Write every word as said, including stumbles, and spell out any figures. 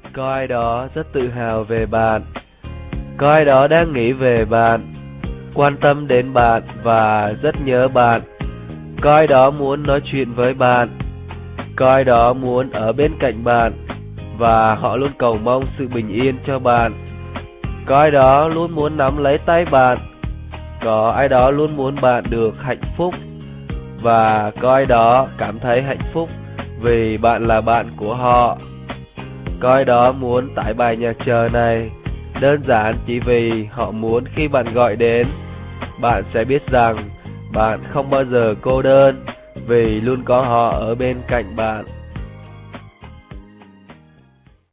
Có ai đó rất tự hào về bạn. Có ai đó đang nghĩ về bạn, quan tâm đến bạn và rất nhớ bạn. Có ai đó muốn nói chuyện với bạn. Có ai đó muốn ở bên cạnh bạn và họ luôn cầu mong sự bình yên cho bạn. Có ai đó luôn muốn nắm lấy tay bạn. Có ai đó luôn muốn bạn được hạnh phúc. Và có ai đó cảm thấy hạnh phúc vì bạn là bạn của họ. Có ai đó muốn tải bài nhạc chờ này đơn giản chỉ vì họ muốn khi bạn gọi đến, bạn sẽ biết rằng bạn không bao giờ cô đơn vì luôn có họ ở bên cạnh bạn.